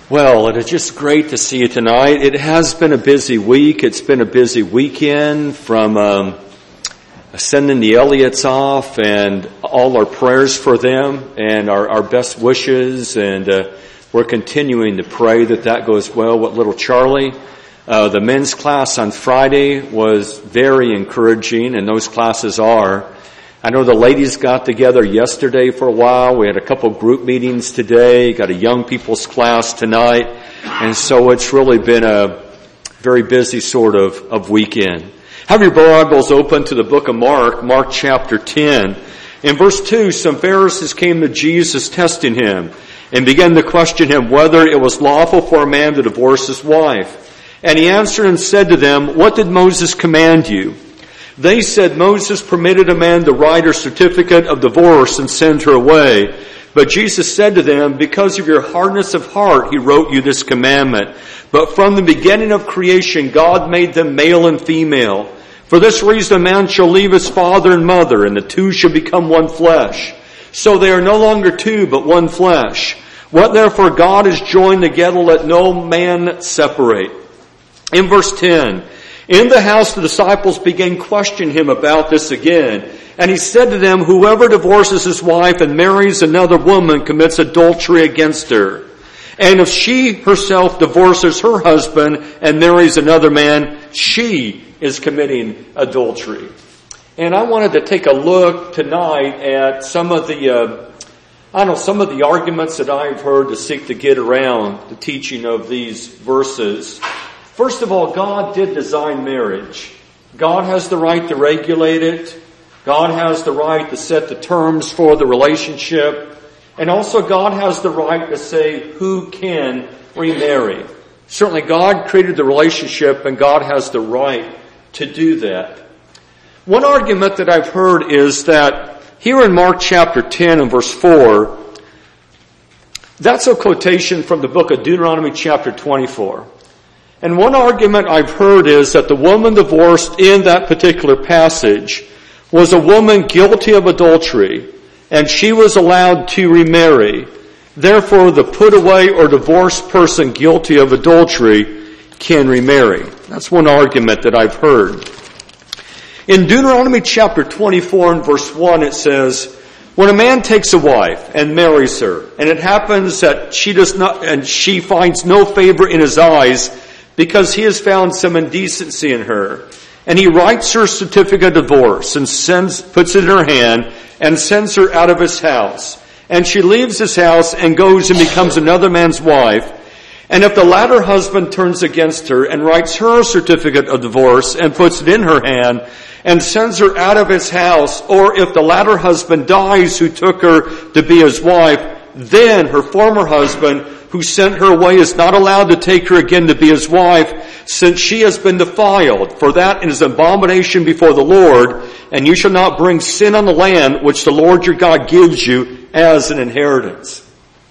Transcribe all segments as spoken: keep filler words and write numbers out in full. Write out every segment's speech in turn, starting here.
Well, it is just great to see you tonight. It has been a busy week. It's been a busy weekend from um, sending the Elliots off and all our prayers for them and our, our best wishes. And uh, we're continuing to pray that that goes well with little Charlie. Uh, the men's class on Friday was very encouraging, and those classes are. I know the ladies got together yesterday for a while. We had a couple group meetings today, got a young people's class tonight, and so it's really been a very busy sort of, of weekend. Have your Bibles open to the book of Mark, Mark chapter ten. In verse two, some Pharisees came to Jesus testing him and began to question him whether it was lawful for a man to divorce his wife. And he answered and said to them, "What did Moses command you?" They said, "Moses permitted a man to write a certificate of divorce and send her away." But Jesus said to them, "Because of your hardness of heart, he wrote you this commandment. But from the beginning of creation, God made them male and female. For this reason, a man shall leave his father and mother, and the two shall become one flesh. So they are no longer two, but one flesh. What therefore God has joined together, let no man separate." In verse ten, in the house, the disciples began questioning him about this again. And he said to them, "Whoever divorces his wife and marries another woman commits adultery against her. And if she herself divorces her husband and marries another man, she is committing adultery." And I wanted to take a look tonight at some of the, uh, I don't know, some of the arguments that I've heard to seek to get around the teaching of these verses. First of all, God did design marriage. God has the right to regulate it. God has the right to set the terms for the relationship. And also God has the right to say who can remarry. Certainly God created the relationship and God has the right to do that. One argument that I've heard is that here in Mark chapter ten and verse four, that's a quotation from the book of Deuteronomy chapter twenty-four. And one argument I've heard is that the woman divorced in that particular passage was a woman guilty of adultery, and she was allowed to remarry. Therefore, the put away or divorced person guilty of adultery can remarry. That's one argument that I've heard. In Deuteronomy chapter twenty-four and verse one, it says, "When a man takes a wife and marries her, and it happens that she does not, and she finds no favor in his eyes, because he has found some indecency in her. And he writes her certificate of divorce and sends, puts it in her hand and sends her out of his house. And she leaves his house and goes and becomes another man's wife. And if the latter husband turns against her and writes her a certificate of divorce and puts it in her hand and sends her out of his house, or if the latter husband dies who took her to be his wife, then her former husband who sent her away is not allowed to take her again to be his wife, since she has been defiled. For that is an abomination before the Lord, and you shall not bring sin on the land which the Lord your God gives you as an inheritance."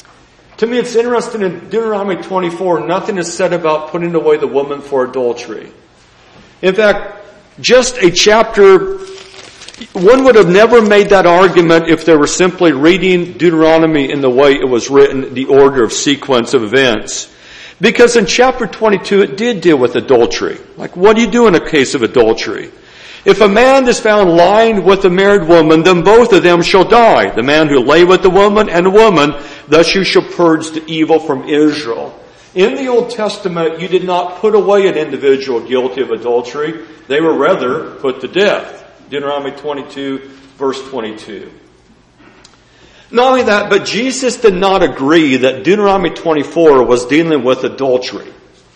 To me, it's interesting in Deuteronomy twenty-four, nothing is said about putting away the woman for adultery. In fact, just a chapter, one would have never made that argument if they were simply reading Deuteronomy in the way it was written, the order of sequence of events. Because in chapter twenty-two, it did deal with adultery. Like, what do you do in a case of adultery? If a man is found lying with a married woman, then both of them shall die. The man who lay with the woman and the woman, thus you shall purge the evil from Israel. In the Old Testament, you did not put away an individual guilty of adultery. They were rather put to death. Deuteronomy twenty-two, verse twenty-two. Not only that, but Jesus did not agree that Deuteronomy twenty-four was dealing with adultery.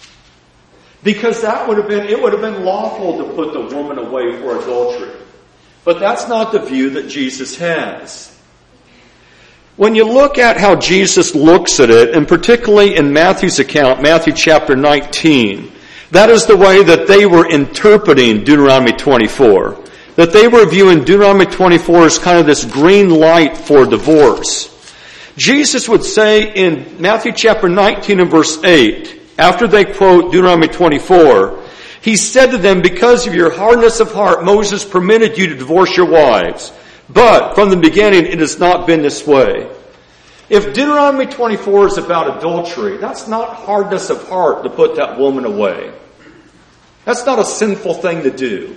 Because that would have been, it would have been lawful to put the woman away for adultery. But that's not the view that Jesus has. When you look at how Jesus looks at it, and particularly in Matthew's account, Matthew chapter nineteen, that is the way that they were interpreting Deuteronomy twenty-four. That they were viewing Deuteronomy twenty-four as kind of this green light for divorce. Jesus would say in Matthew chapter nineteen and verse eight, after they quote Deuteronomy twenty-four, he said to them, "Because of your hardness of heart, Moses permitted you to divorce your wives. But from the beginning, it has not been this way." If Deuteronomy twenty-four is about adultery, that's not hardness of heart to put that woman away. That's not a sinful thing to do.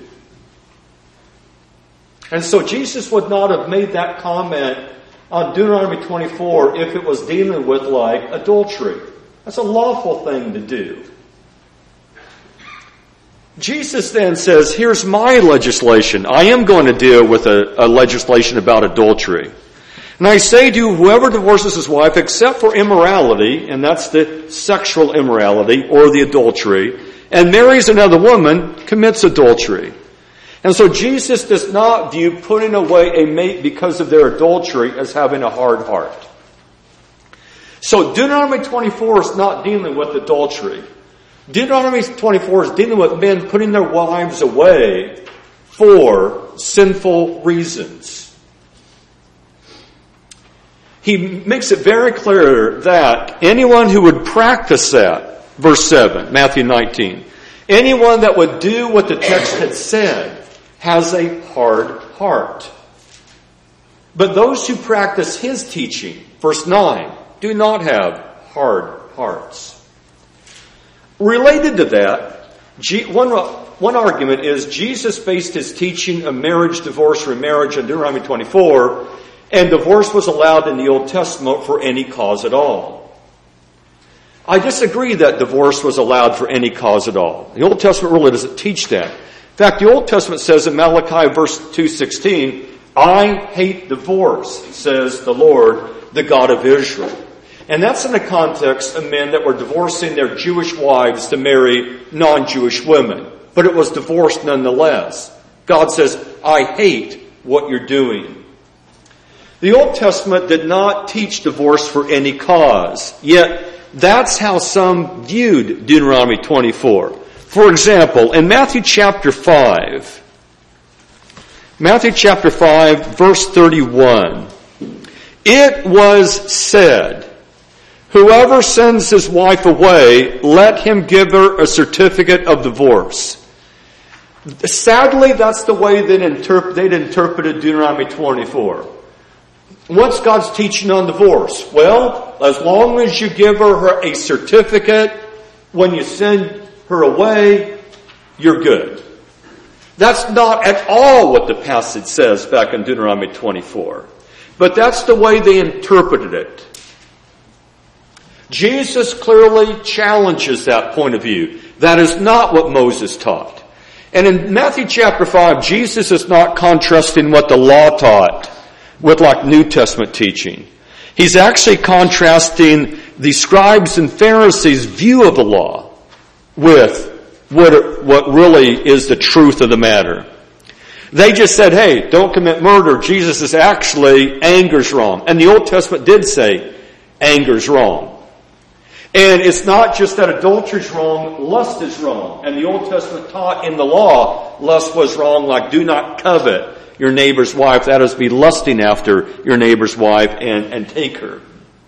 And so Jesus would not have made that comment on Deuteronomy twenty-four if it was dealing with like adultery. That's a lawful thing to do. Jesus then says, here's my legislation. I am going to deal with a, a legislation about adultery. And I say to you, whoever divorces his wife except for immorality, and that's the sexual immorality or the adultery, and marries another woman, commits adultery. And so Jesus does not view putting away a mate because of their adultery as having a hard heart. So Deuteronomy twenty-four is not dealing with adultery. Deuteronomy twenty-four is dealing with men putting their wives away for sinful reasons. He makes it very clear that anyone who would practice that, verse seven, Matthew nineteen, anyone that would do what the text had said has a hard heart. But those who practice his teaching, verse nine, do not have hard hearts. Related to that, one, one argument is Jesus based his teaching of marriage, divorce, remarriage on Deuteronomy twenty-four, and divorce was allowed in the Old Testament for any cause at all. I disagree that divorce was allowed for any cause at all. The Old Testament really doesn't teach that. In fact, the Old Testament says in Malachi verse two sixteen, I hate divorce, says the Lord, the God of Israel. And that's in the context of men that were divorcing their Jewish wives to marry non-Jewish women. But it was divorce nonetheless. God says, I hate what you're doing. The Old Testament did not teach divorce for any cause. Yet, that's how some viewed Deuteronomy twenty-four. For example, in Matthew chapter five, Matthew chapter five, verse thirty-one, it was said, whoever sends his wife away, let him give her a certificate of divorce. Sadly, that's the way they'd, interp- they'd interpreted Deuteronomy twenty-four. What's God's teaching on divorce? Well, as long as you give her a certificate, when you send her away, you're good. That's not at all what the passage says back in Deuteronomy twenty-four. But that's the way they interpreted it. Jesus clearly challenges that point of view. That is not what Moses taught. And in Matthew chapter five, Jesus is not contrasting what the law taught with like New Testament teaching. He's actually contrasting the scribes and Pharisees' view of the law with what, what really is the truth of the matter. They just said, hey, don't commit murder. Jesus is actually, anger's wrong. And the Old Testament did say anger's wrong. And it's not just that adultery's wrong, lust is wrong. And the Old Testament taught in the law, lust was wrong, like do not covet your neighbor's wife. That is, be lusting after your neighbor's wife and, and take her.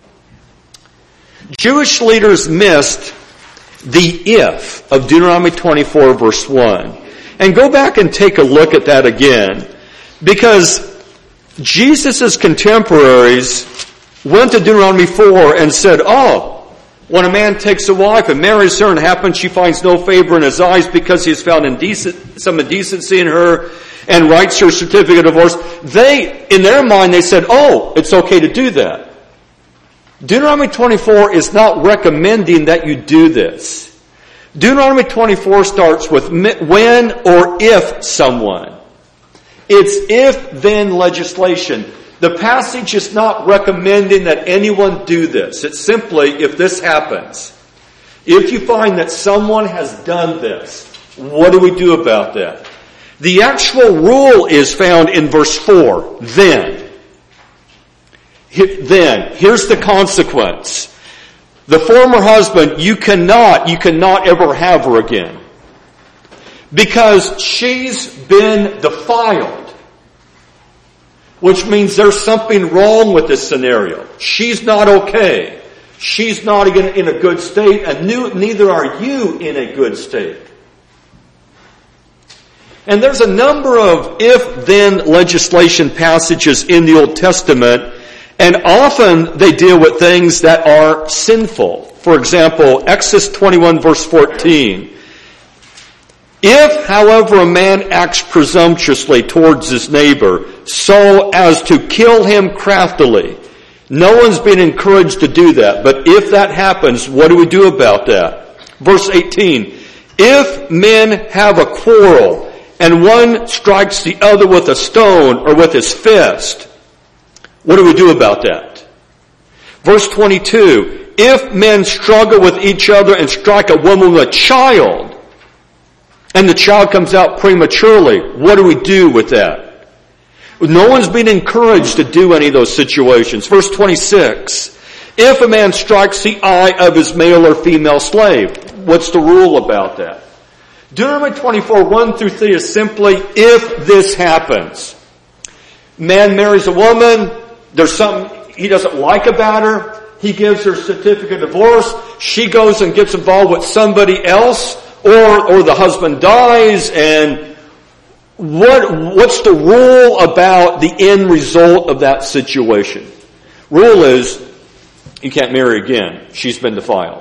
Jewish leaders missed the if of Deuteronomy twenty-four verse one. And go back and take a look at that again. Because Jesus' contemporaries went to Deuteronomy four and said, oh, when a man takes a wife and marries her and happens she finds no favor in his eyes because he has found indecent, some indecency in her and writes her certificate of divorce, they, in their mind, they said, oh, it's okay to do that. Deuteronomy twenty-four is not recommending that you do this. Deuteronomy twenty-four starts with when or if someone. It's if-then legislation. The passage is not recommending that anyone do this. It's simply if this happens. If you find that someone has done this, what do we do about that? The actual rule is found in verse four. Then. Then. Here's the consequence. The former husband, you cannot, you cannot ever have her again. Because she's been defiled. Which means there's something wrong with this scenario. She's not okay. She's not in a good state, and neither are you in a good state. And there's a number of if-then legislation passages in the Old Testament, And often they deal with things that are sinful. For example, Exodus twenty-one verse fourteen. If, however, a man acts presumptuously towards his neighbor so as to kill him craftily, no one's been encouraged to do that. But if that happens, what do we do about that? Verse eighteen. If men have a quarrel and one strikes the other with a stone or with his fist, what do we do about that? Verse twenty-two. If men struggle with each other and strike a woman with a child, and the child comes out prematurely, what do we do with that? No one's been encouraged to do any of those situations. Verse twenty-six. If a man strikes the eye of his male or female slave, what's the rule about that? Deuteronomy twenty-four, one through three is simply, if this happens. Man marries a woman, there's something he doesn't like about her, he gives her a certificate of divorce, she goes and gets involved with somebody else, or or the husband dies, and what what's the rule about the end result of that situation? Rule is, you can't marry again. She's been defiled.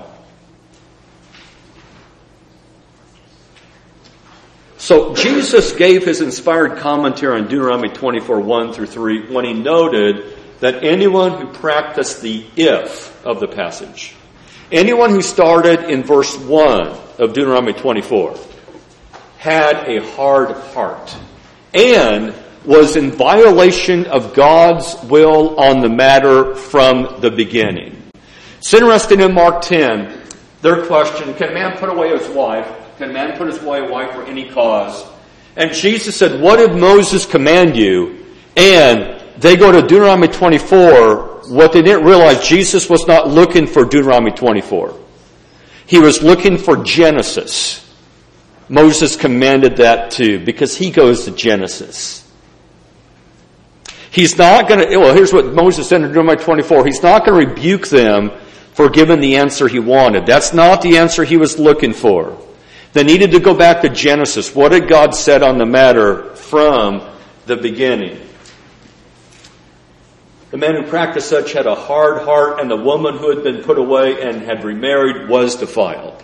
So Jesus gave his inspired commentary on Deuteronomy twenty-four, one through three when he noted that anyone who practiced the if of the passage, anyone who started in verse one of Deuteronomy twenty-four, had a hard heart and was in violation of God's will on the matter from the beginning. It's interesting in Mark ten, their question, can a man put away his wife? Can a man put his away a wife for any cause? And Jesus said, what did Moses command you? And they go to Deuteronomy twenty-four. What they didn't realize, Jesus was not looking for Deuteronomy twenty-four. He was looking for Genesis. Moses commanded that too, because he goes to Genesis. He's not going to, well, here's what Moses said in Deuteronomy twenty-four. He's not going to rebuke them for giving the answer he wanted. That's not the answer he was looking for. They needed to go back to Genesis. What had God said on the matter from the beginning? The man who practiced such had a hard heart, and the woman who had been put away and had remarried was defiled.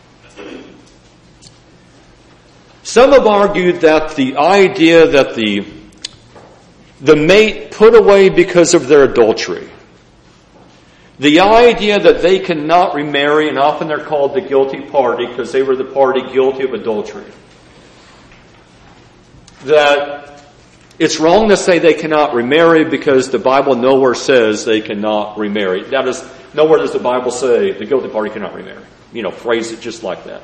Some have argued that the idea that the, the mate put away because of their adultery, the idea that they cannot remarry, and often they're called the guilty party because they were the party guilty of adultery, that it's wrong to say they cannot remarry because the Bible nowhere says they cannot remarry. That is, nowhere does the Bible say the guilty party cannot remarry. You know, phrase it just like that.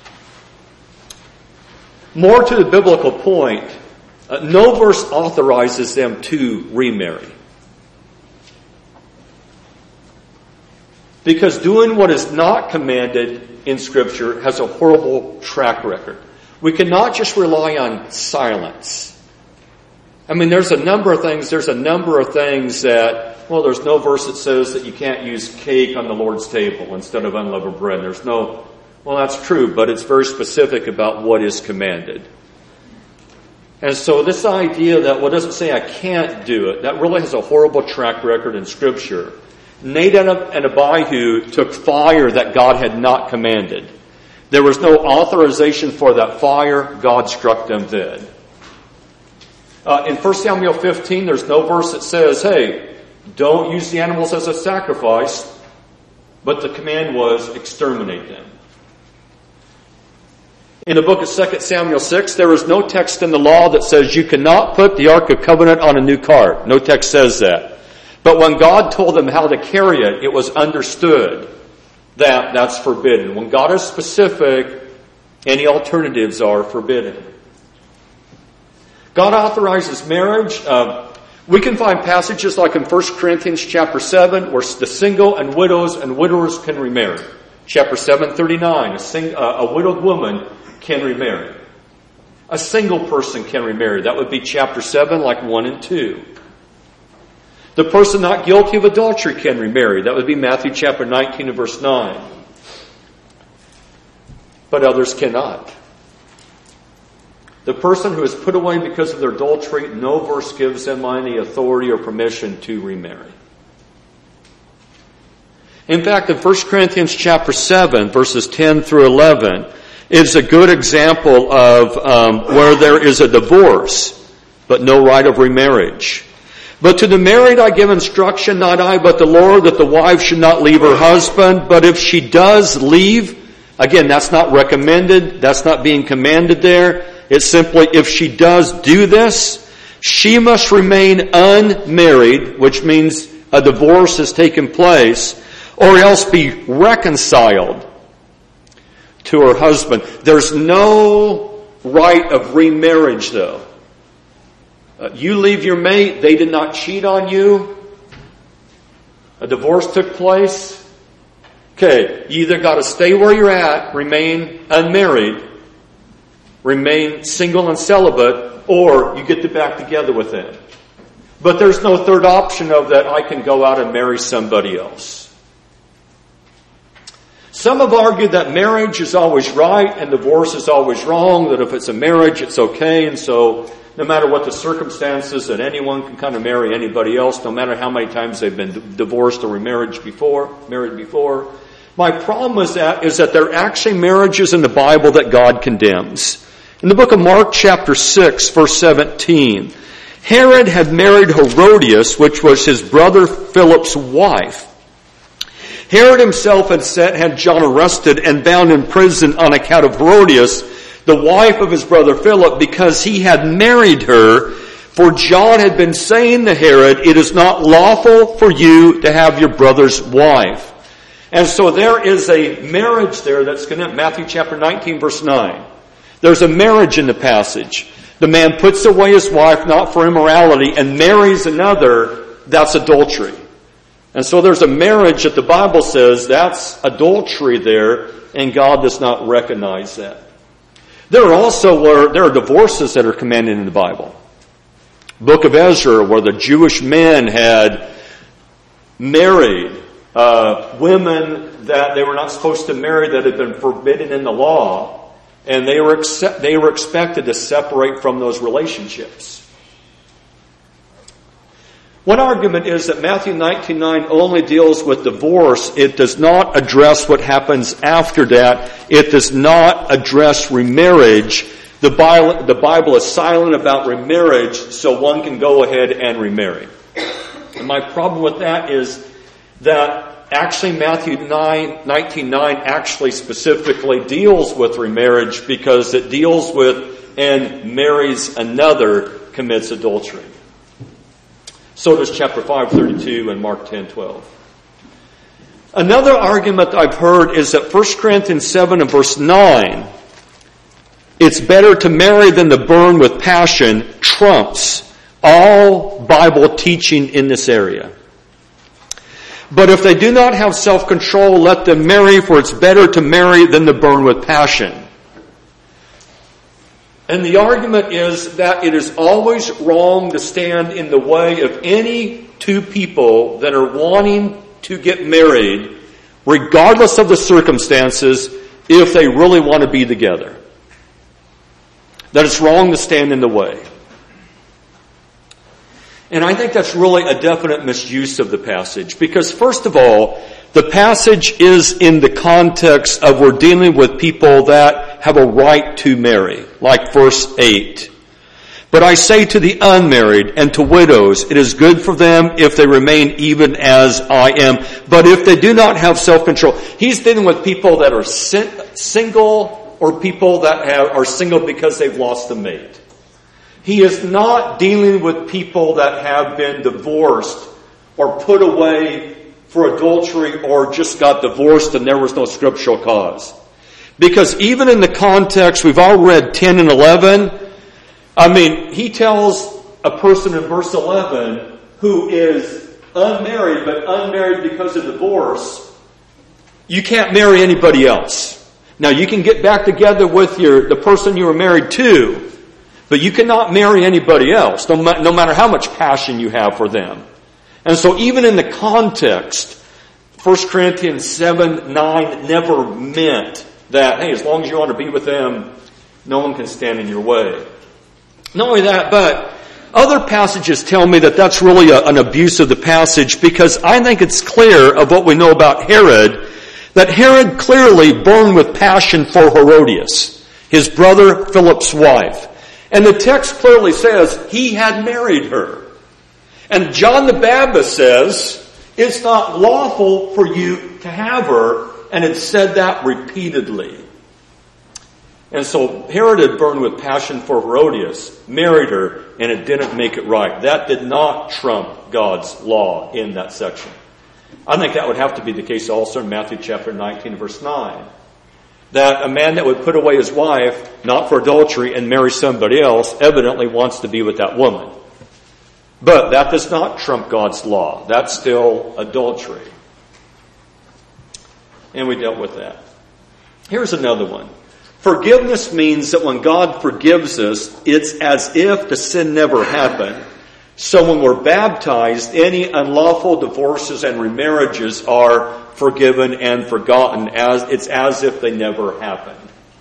More to the biblical point, uh, no verse authorizes them to remarry. Because doing what is not commanded in Scripture has a horrible track record. We cannot just rely on silence. I mean, there's a number of things, there's a number of things that, well, there's no verse that says that you can't use cake on the Lord's table instead of unleavened bread. There's no, well, that's true, but it's very specific about what is commanded. And so this idea that, well, it doesn't say I can't do it, that really has a horrible track record in Scripture. Nadab and Abihu took fire that God had not commanded. There was no authorization for that fire. God struck them dead. Uh, in First Samuel fifteen, there's no verse that says, hey, don't use the animals as a sacrifice, but the command was exterminate them. In the book of Second Samuel six, there is no text in the law that says you cannot put the Ark of Covenant on a new cart. No text says that. But when God told them how to carry it, it was understood that that's forbidden. When God is specific, any alternatives are forbidden. God authorizes marriage. Uh, we can find passages like in First Corinthians chapter seven where the single and widows and widowers can remarry. Chapter seven thirty-nine, a, sing, uh, a widowed woman can remarry. A single person can remarry. That would be chapter seven, like one and two. The person not guilty of adultery can remarry. That would be Matthew chapter nineteen and verse nine. But others cannot. The person who is put away because of their adultery, no verse gives them any authority or permission to remarry. In fact, in First Corinthians chapter seven, verses ten through eleven, is a good example of um, where there is a divorce, but no right of remarriage. But to the married I give instruction, not I, but the Lord, that the wife should not leave her husband. But if she does leave, again, that's not recommended, that's not being commanded there. It's simply, if she does do this, she must remain unmarried, which means a divorce has taken place, or else be reconciled to her husband. There's no right of remarriage, though. Uh, you leave your mate, they did not cheat on you, a divorce took place. Okay, you either got to stay where you're at, remain unmarried, remain single and celibate, or you get to back together with them. But there's no third option of that I can go out and marry somebody else. Some have argued that marriage is always right and divorce is always wrong, that if it's a marriage, it's okay, and so no matter what the circumstances, that anyone can kind of marry anybody else, no matter how many times they've been divorced or remarried before, married before. My problem with that is that there are actually marriages in the Bible that God condemns. In the book of Mark chapter six, verse seventeen, Herod had married Herodias, which was his brother Philip's wife. Herod himself had set, had John arrested and bound in prison on account of Herodias, the wife of his brother Philip, because he had married her. For John had been saying to Herod, it is not lawful for you to have your brother's wife. And so there is a marriage there that's going to, Matthew chapter nineteen, verse nine. There's a marriage in the passage. The man puts away his wife, not for immorality, and marries another. That's adultery. And so there's a marriage that the Bible says that's adultery there, and God does not recognize that. There are also where there are divorces that are commanded in the Bible. Book of Ezra, where the Jewish men had married uh, women that they were not supposed to marry, that had been forbidden in the law, and they were accept, they were expected to separate from those relationships. One argument is that Matthew nineteen nine only deals with divorce. It does not address what happens after that. It does not address remarriage. The Bible, the Bible is silent about remarriage, so one can go ahead and remarry. And my problem with that is that actually Matthew nineteen nine actually specifically deals with remarriage, because it deals with and marries another commits adultery. So does chapter five thirty-two and Mark ten twelve. Another argument I've heard is that First Corinthians seven and verse nine, it's better to marry than to burn with passion, trumps all Bible teaching in this area. But if they do not have self-control, let them marry, for it's better to marry than to burn with passion. And the argument is that it is always wrong to stand in the way of any two people that are wanting to get married, regardless of the circumstances, if they really want to be together. That it's wrong to stand in the way. And I think that's really a definite misuse of the passage, because first of all, the passage is in the context of we're dealing with people that have a right to marry, like verse eight. But I say to the unmarried and to widows, it is good for them if they remain even as I am. But if they do not have self-control, he's dealing with people that are single or people that have, are single because they've lost a mate. He is not dealing with people that have been divorced or put away for adultery or just got divorced and there was no scriptural cause. Because even in the context, we've all read ten and eleven. I mean, he tells a person in verse eleven who is unmarried, but unmarried because of divorce, you can't marry anybody else. Now, you can get back together with your the person you were married to, but you cannot marry anybody else, no, no matter how much passion you have for them. And so even in the context, First Corinthians seven nine never meant that, hey, as long as you want to be with them, no one can stand in your way. Not only that, but Other passages tell me that that's really a, an abuse of the passage, because I think it's clear of what we know about Herod, that Herod clearly burned with passion for Herodias, his brother Philip's wife. And the text clearly says he had married her. And John the Baptist says, it's not lawful for you to have her, and it said that repeatedly. And so Herod had burned with passion for Herodias, married her, and it didn't make it right. That did not trump God's law in that section. I think that would have to be the case also in Matthew chapter nineteen, verse nine. That a man that would put away his wife, not for adultery, and marry somebody else, evidently wants to be with that woman. But that does not trump God's law. That's still adultery. And we dealt with that. Here's another one. Forgiveness means that when God forgives us, it's as if the sin never happened. So when we're baptized, any unlawful divorces and remarriages are forgiven and forgotten. As it's as if they never happened.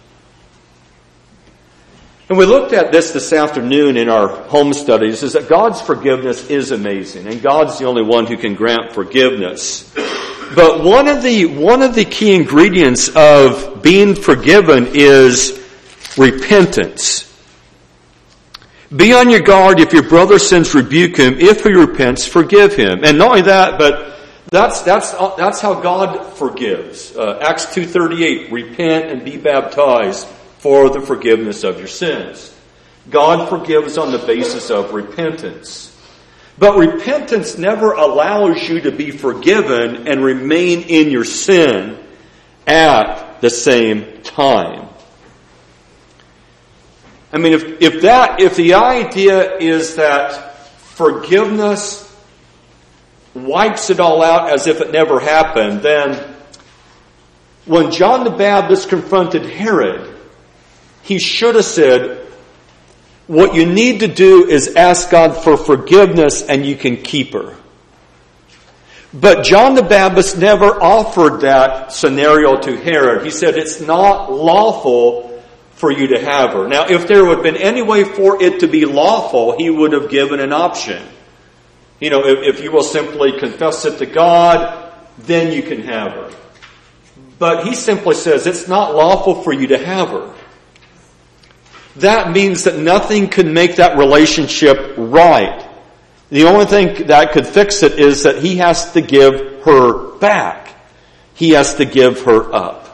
And we looked at this this afternoon in our home studies, is that God's forgiveness is amazing, and God's the only one who can grant forgiveness. But one of the one of the key ingredients of being forgiven is repentance. Be on your guard. If your brother sins, rebuke him. If he repents, forgive him. And not only that, but that's that's that's how God forgives. Uh, Acts two thirty-eight, repent and be baptized for the forgiveness of your sins. God forgives on the basis of repentance. But repentance never allows you to be forgiven and remain in your sin at the same time. I mean, if, if that, if the idea is that forgiveness wipes it all out as if it never happened, then when John the Baptist confronted Herod, he should have said, what you need to do is ask God for forgiveness and you can keep her. But John the Baptist never offered that scenario to Herod. He said it's not lawful for you to have her. Now, if there would have been any way for it to be lawful, he would have given an option. You know, if, if you will simply confess it to God, then you can have her. But he simply says it's not lawful for you to have her. That means that nothing can make that relationship right. The only thing that could fix it is that he has to give her back. He has to give her up.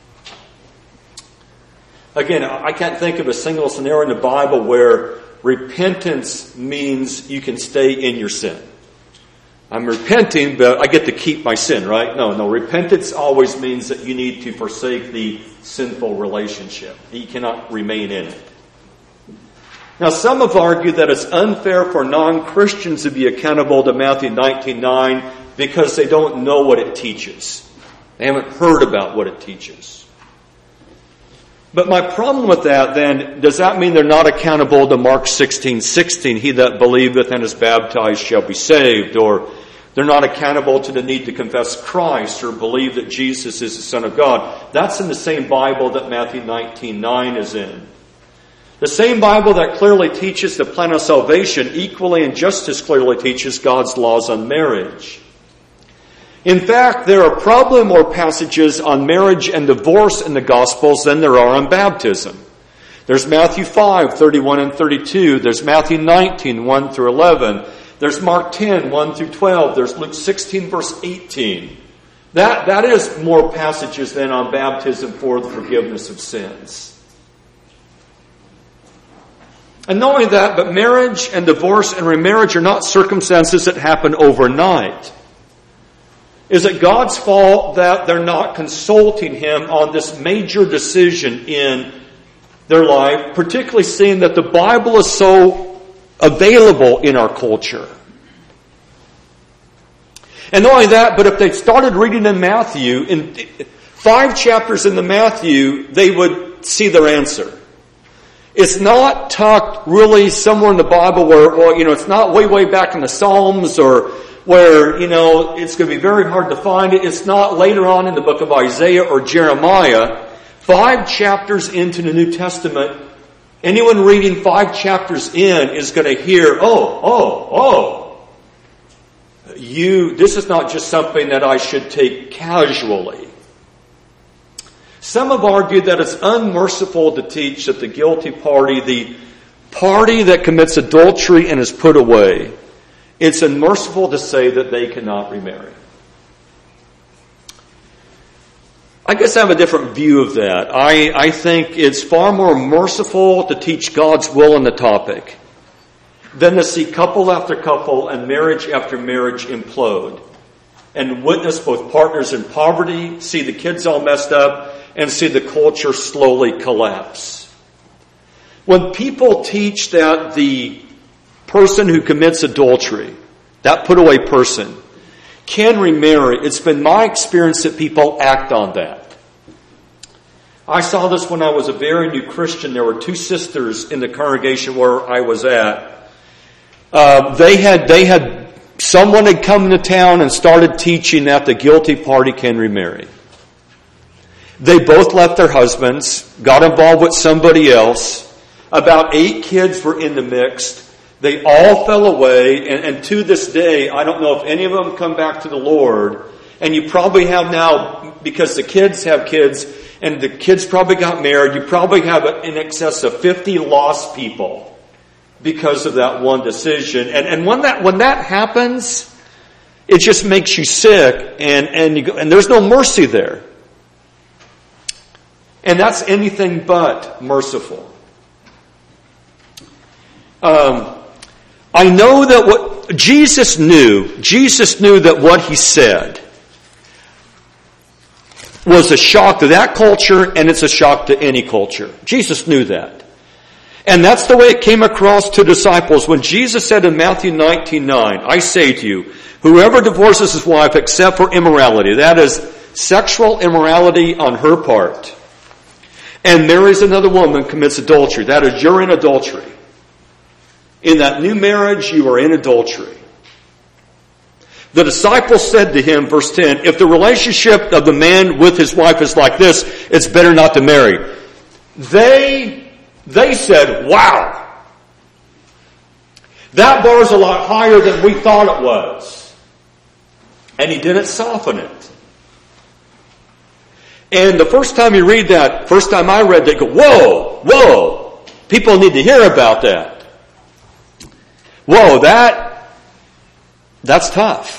Again, I can't think of a single scenario in the Bible where repentance means you can stay in your sin. I'm repenting, but I get to keep my sin, right? No, no. Repentance always means that you need to forsake the sinful relationship. You cannot remain in it. Now, some have argued that it's unfair for non-Christians to be accountable to Matthew nineteen nine because they don't know what it teaches. They haven't heard about what it teaches. But my problem with that, then, does that mean they're not accountable to Mark sixteen sixteen, he that believeth and is baptized shall be saved? Or they're not accountable to the need to confess Christ or believe that Jesus is the Son of God? That's in the same Bible that Matthew nineteen nine is in. The same Bible that clearly teaches the plan of salvation equally and just as clearly teaches God's laws on marriage. In fact, there are probably more passages on marriage and divorce in the Gospels than there are on baptism. There's Matthew five, thirty-one and thirty-two. There's Matthew nineteen, one through eleven. There's Mark ten, one through twelve. There's Luke sixteen, verse eighteen. That, that is more passages than on baptism for the forgiveness of sins. And not only that, but marriage and divorce and remarriage are not circumstances that happen overnight. Is it God's fault that they're not consulting Him on this major decision in their life, particularly seeing that the Bible is so available in our culture? And not only that, but if they started reading in Matthew, in five chapters in the Matthew, they would see their answer. It's not tucked really somewhere in the Bible where, or, you know, it's not way, way back in the Psalms or where, you know, it's going to be very hard to find it. It's not later on in the book of Isaiah or Jeremiah. Five chapters into the New Testament, Anyone reading five chapters in is going to hear, oh, oh, oh, you, this is not just something that I should take casually. Some have argued that it's unmerciful to teach that the guilty party, the party that commits adultery and is put away, it's unmerciful to say that they cannot remarry. I guess I have a different view of that. I, I think it's far more merciful to teach God's will on the topic than to see couple after couple and marriage after marriage implode and witness both partners in poverty, see the kids all messed up, and see the culture slowly collapse. When people teach that the person who commits adultery, that put away person, can remarry, it's been my experience that people act on that. I saw this when I was a very new Christian. There were two sisters in the congregation where I was at. Uh, they had, they had, someone had come into town and started teaching that the guilty party can remarry. They both left their husbands, got involved with somebody else. About eight kids were in the mix. They all fell away, and, and to this day, I don't know if any of them come back to the Lord. And you probably have now, because the kids have kids, and the kids probably got married, you probably have in excess of fifty lost people because of that one decision. And, and when that when that happens, it just makes you sick, and and, you go, and there's no mercy there. And that's anything but merciful. Um, I know that what Jesus knew, Jesus knew that what he said was a shock to that culture, and it's a shock to any culture. Jesus knew that. And that's the way it came across to disciples when Jesus said in Matthew nineteen nine, I say to you, whoever divorces his wife except for immorality, that is sexual immorality on her part, and marries another woman, commits adultery. That is, you're in adultery. In that new marriage, you are in adultery. The disciples said to him, verse ten, if the relationship of the man with his wife is like this, it's better not to marry. They, they said, wow, that bar is a lot higher than we thought it was. And he didn't soften it. And the first time you read that, first time I read that, go, whoa, whoa, people need to hear about that. Whoa, that, that's tough.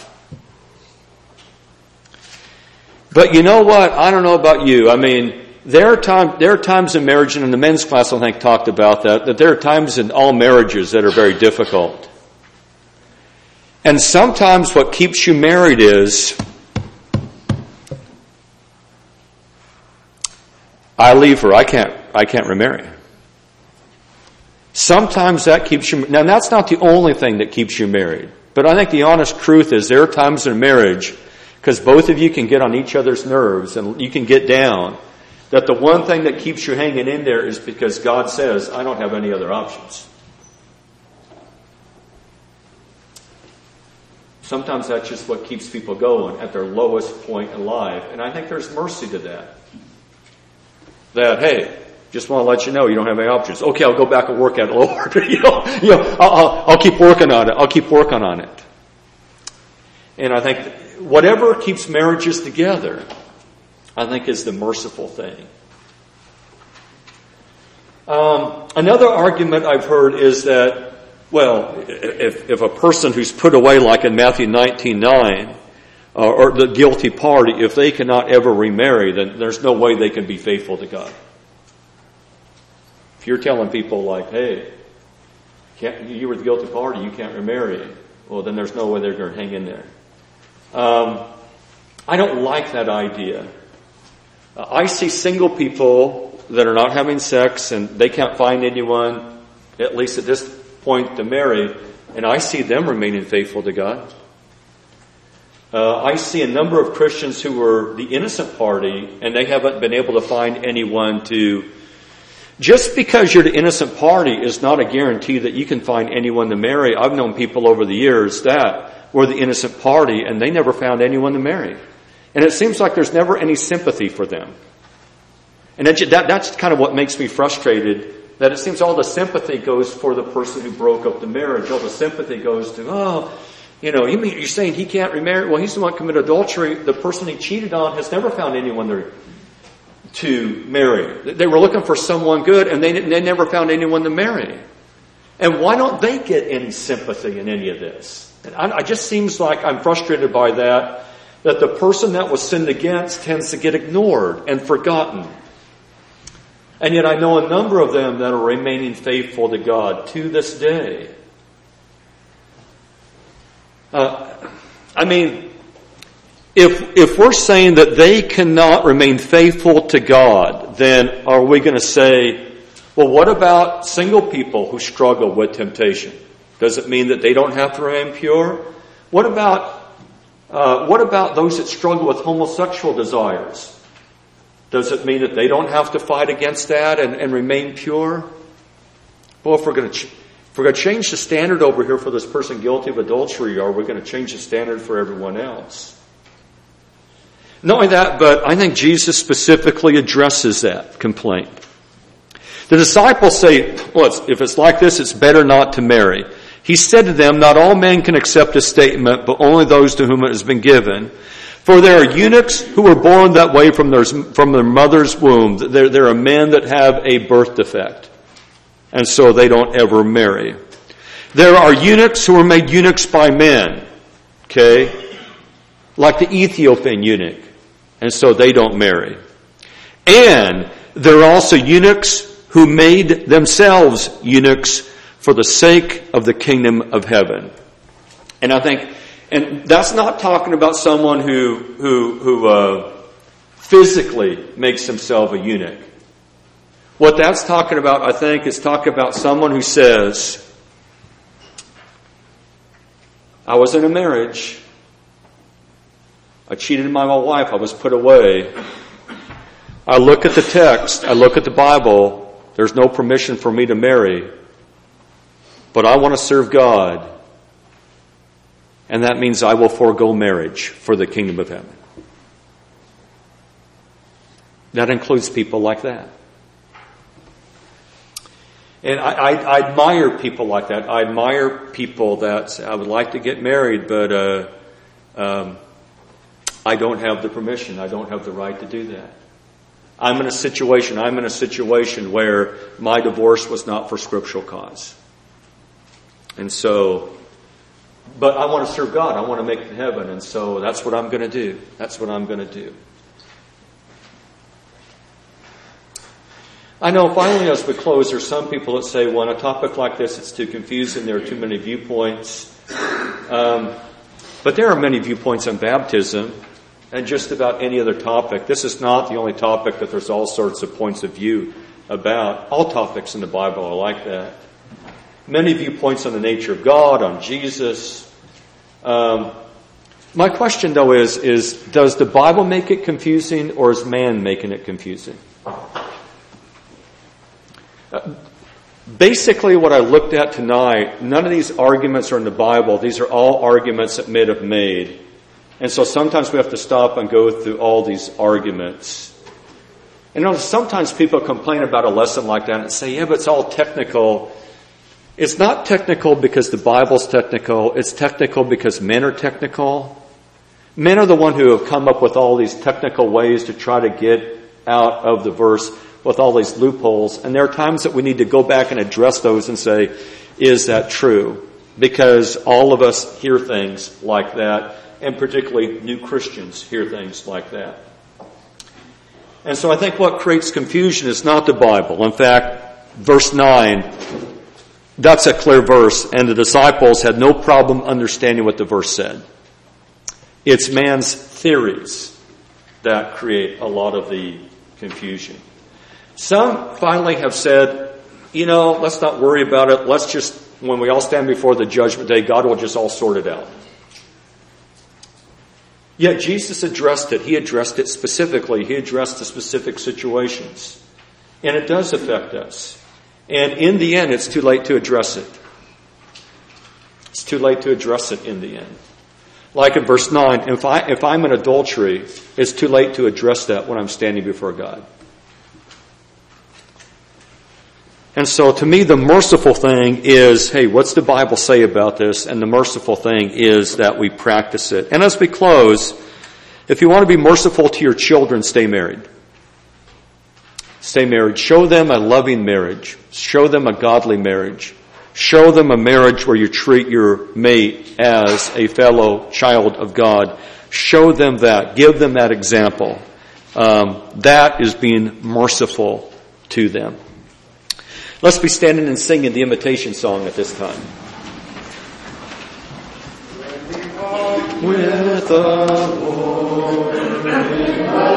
But you know what? I don't know about you. I mean, there are times, there are times in marriage, and in the men's class I think talked about that, that there are times in all marriages that are very difficult. And sometimes what keeps you married is, I leave her, I can't, I can't remarry. Sometimes that keeps you, now that's not the only thing that keeps you married. But I think the honest truth is there are times in marriage, because both of you can get on each other's nerves and you can get down, that the one thing that keeps you hanging in there is because God says, I don't have any other options. Sometimes that's just what keeps people going at their lowest point in life. And I think there's mercy to that. That, hey, just want to let you know you don't have any options. Okay, I'll go back and work at it a little harder. you know, you know, I'll, I'll, I'll keep working on it. I'll keep working on it. And I think whatever keeps marriages together, I think is the merciful thing. Um, another argument I've heard is that, well, if, if a person who's put away, like in Matthew nineteen nine, uh, or the guilty party, if they cannot ever remarry, then there's no way they can be faithful to God. If you're telling people like, hey, can't, you were the guilty party, you can't remarry, well, then there's no way they're going to hang in there. Um, I don't like that idea. Uh, I see single people that are not having sex and they can't find anyone, at least at this point, to marry, and I see them remaining faithful to God. Uh, I see a number of Christians who were the innocent party and they haven't been able to find anyone to... Just because you're the innocent party is not a guarantee that you can find anyone to marry. I've known people over the years that were the innocent party and they never found anyone to marry. And it seems like there's never any sympathy for them. And that, that, that's kind of what makes me frustrated that it seems all the sympathy goes for the person who broke up the marriage. All the sympathy goes to, oh, you know, you mean, you're saying he can't remarry? Well, he's the one who committed adultery. The person he cheated on has never found anyone there to marry. They were looking for someone good, and they, they never found anyone to marry. And why don't they get any sympathy in any of this? And I, it just seems like I'm frustrated by that, that the person that was sinned against tends to get ignored and forgotten. And yet I know a number of them that are remaining faithful to God to this day. Uh, I mean, if if we're saying that they cannot remain faithful to God, then are we going to say, well, what about single people who struggle with temptation? Does it mean that they don't have to remain pure? What about uh, what about those that struggle with homosexual desires? Does it mean that they don't have to fight against that and, and remain pure? Well, if we're going to ch- if we're going to change the standard over here for this person guilty of adultery, are we going to change the standard for everyone else? Not only that, but I think Jesus specifically addresses that complaint. The disciples say, well, it's, if it's like this, it's better not to marry. He said to them, not all men can accept a statement, but only those to whom it has been given. For there are eunuchs who were born that way from their, from their mother's womb. There, there are men that have a birth defect, and so they don't ever marry. There are eunuchs who are made eunuchs by men, okay? Like the Ethiopian eunuch, and so they don't marry. And there are also eunuchs who made themselves eunuchs for the sake of the kingdom of heaven. And I think, and that's not talking about someone who who who uh, physically makes himself a eunuch. What that's talking about, I think, is talking about someone who says, I was in a marriage, I cheated on my wife, I was put away. I look at the text, I look at the Bible, there's no permission for me to marry, but I want to serve God. And that means I will forego marriage for the kingdom of heaven. That includes people like that. And I, I, I admire people like that. I admire people that say, I would like to get married, but uh, um, I don't have the permission. I don't have the right to do that. I'm in a situation, I'm in a situation where my divorce was not for scriptural cause. And so, but I want to serve God. I want to make it to heaven. And so that's what I'm going to do. That's what I'm going to do. I know finally as we close, there's some people that say, well, on a topic like this, it's too confusing. There are too many viewpoints. Um, but there are many viewpoints on baptism and just about any other topic. This is not the only topic that there's all sorts of points of view about. All topics in the Bible are like that. Many viewpoints on the nature of God, on Jesus. Um, my question, though, is, is does the Bible make it confusing, or is man making it confusing? Uh, basically, what I looked at tonight, none of these arguments are in the Bible. These are all arguments that men have made. And so sometimes we have to stop and go through all these arguments. And you know, sometimes people complain about a lesson like that and say, yeah, but it's all technical. It's not technical because the Bible's technical. It's technical because men are technical. Men are the one who have come up with all these technical ways to try to get out of the verse with all these loopholes. And there are times that we need to go back and address those and say, is that true? Because all of us hear things like that, and particularly new Christians hear things like that. And so I think what creates confusion is not the Bible. In fact, verse nine, that's a clear verse, and the disciples had no problem understanding what the verse said. It's man's theories that create a lot of the confusion. Some finally have said, you know, let's not worry about it. Let's just, when we all stand before the judgment day, God will just all sort it out. Yet Jesus addressed it. He addressed it specifically. He addressed the specific situations. And it does affect us. And in the end, it's too late to address it. It's too late to address it in the end. Like in verse nine, if, I, if I'm in adultery, it's too late to address that when I'm standing before God. And so to me, the merciful thing is, hey, what's the Bible say about this? And the merciful thing is that we practice it. And as we close, if you want to be merciful to your children, stay married. Stay married. Show them a loving marriage. Show them a godly marriage. Show them a marriage where you treat your mate as a fellow child of God. Show them that. Give them that example. Um, that is being merciful to them. Let's be standing and singing the invitation song at this time. With the Lord.